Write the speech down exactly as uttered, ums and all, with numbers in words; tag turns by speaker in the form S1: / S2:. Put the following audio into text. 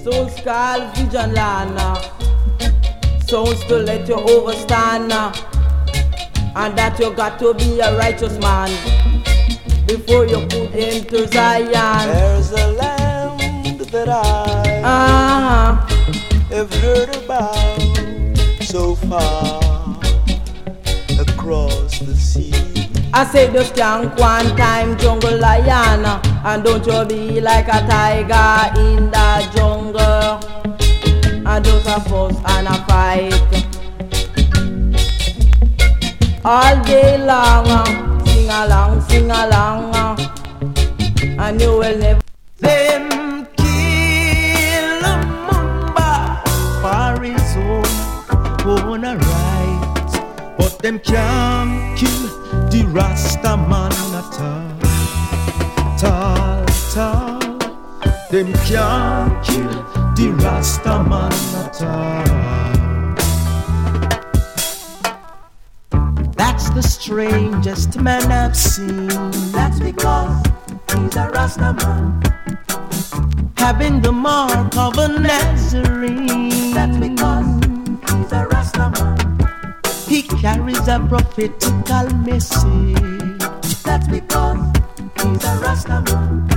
S1: Souls call vision lana, souls to let you overstand, and that you got to be a righteous man before you put into Zion.
S2: There's a land that I
S1: uh-huh.
S2: have heard about so far across the sea.
S1: I say just can't one time jungle lion, and don't you be like a tiger in the jungle, and just a fuss and a fight all day long. Sing along, sing along, and you will never.
S2: Them kill Mamba for his own, own right, but them can't kill the Rasta man at all, tall, tall. Them can't kill the Rasta man at all. That's the strangest man I've seen.
S3: That's because he's a Rasta man,
S2: having the mark of a Nazarene.
S3: That's because he's a Rasta man.
S2: He carries a prophetical message.
S3: That's because he's a Rasta man.